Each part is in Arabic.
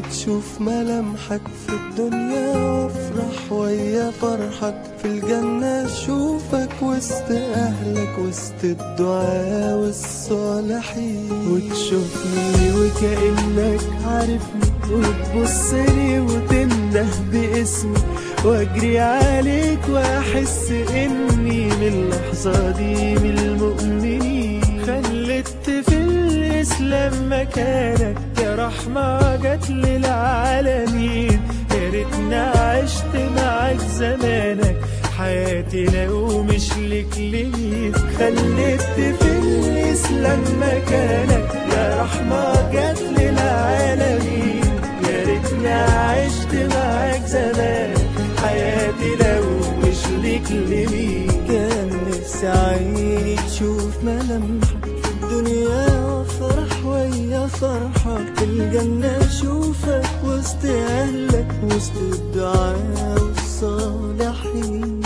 عيني تشوف ملامحك في الدنيا، وافرح ويا فرحك في الجنة، اشوفك وسط اهلك وسط الدعاء والصالحين، وتشوفني وكأنك عارفني وتبصلي وتنده باسمي، واجري عليك واحس اني من اللحظة دي من المؤمنين. خلت في الاسلام مكانك يا رحمة جت للعالمين، يا ريتني عشت معاك زمانك حياتي لو مش لك ليك. خلت في الاسلام مكانك يا رحمة جت للعالمين، يا ريتني عشت معاك زمانك حياتي لو مش لك لمين. كان نفسي عيني تشوف ملامحك في الدنيا، وافرح ويا فرحك في الجنة، اشوفك وسط اهلك وسط الدعاء والصالحين.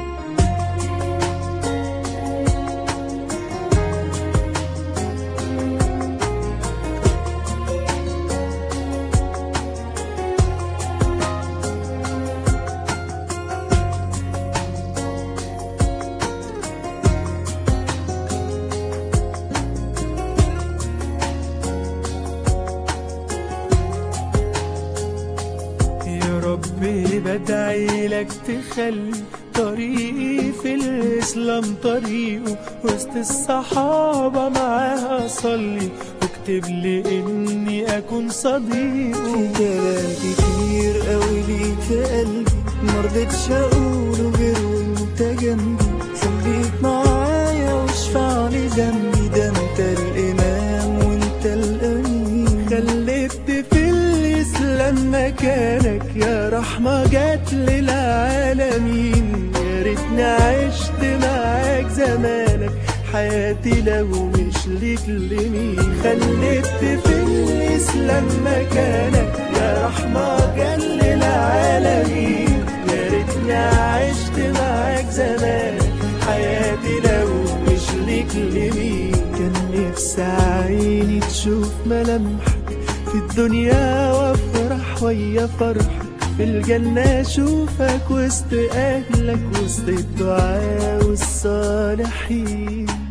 ربي بدعي لك تخلي طريقي في الإسلام طريقه، وسط الصحابة معاها صلي، واكتب لي إني أكون صديقه. في كلام كتير قوي ليك في قلبي مرضتش أقوله غير وانت جنبي، خليك معايا واشفع لي ذنبي، ده انت الإمام وانت الأمين. خليت في الإسلام مكانك يا رحمة جت للعالمين، يا ريتني عشت معاك زمانك حياتي لو مش ليك لمين. خليت في الإسلام مكانك يا رحمة جت للعالمين، يا ريتني عشت معاك زمانك حياتي لو مش ليك لمين. كان نفسي عيني تشوف ملامحك في الدنيا، وافرح ويا فرحك في الجنة، اشوفك وسط اهلك وسط الدعاء والصالحين.